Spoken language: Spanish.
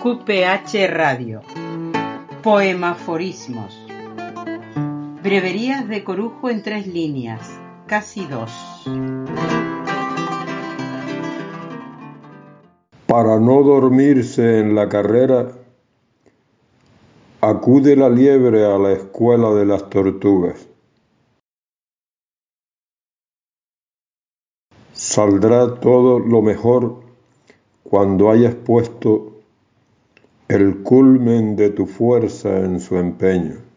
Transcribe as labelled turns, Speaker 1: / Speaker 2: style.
Speaker 1: QPH Radio. Poemaforismos. Breverías de Corujo en 3 líneas, casi 2.
Speaker 2: Para no dormirse en la carrera, acude la liebre a la escuela de las tortugas. Saldrá todo lo mejor cuando hayas puesto el culmen de tu fuerza en su empeño.